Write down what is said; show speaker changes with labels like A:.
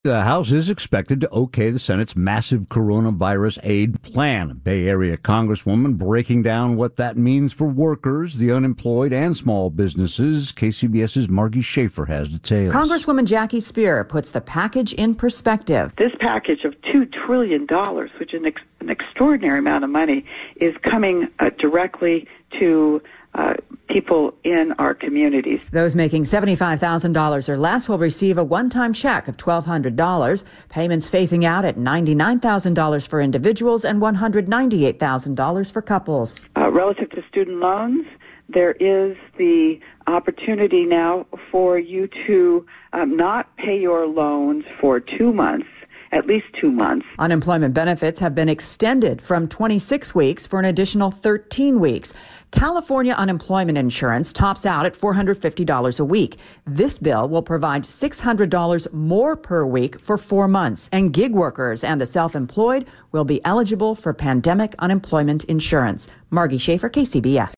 A: The House is expected to okay the Senate's massive coronavirus aid plan. Bay Area Congresswoman breaking down what that means for workers, the unemployed, and small businesses. KCBS's Margie Schaefer has details.
B: Congresswoman Jackie Speier puts the package in perspective.
C: This package of $2 trillion, which is an extraordinary amount of money, is coming directly to people in our communities.
B: Those making $75,000 or less will receive a one-time check of $1,200. Payments phasing out at $99,000 for individuals and $198,000 for couples.
C: Relative to student loans, there is the opportunity now for you to not pay your loans for 2 months, at least 2 months.
B: Unemployment benefits have been extended from 26 weeks for an additional 13 weeks. California unemployment insurance tops out at $450 a week. This bill will provide $600 more per week for 4 months. And gig workers and the self-employed will be eligible for pandemic unemployment insurance. Margie Schaefer, KCBS.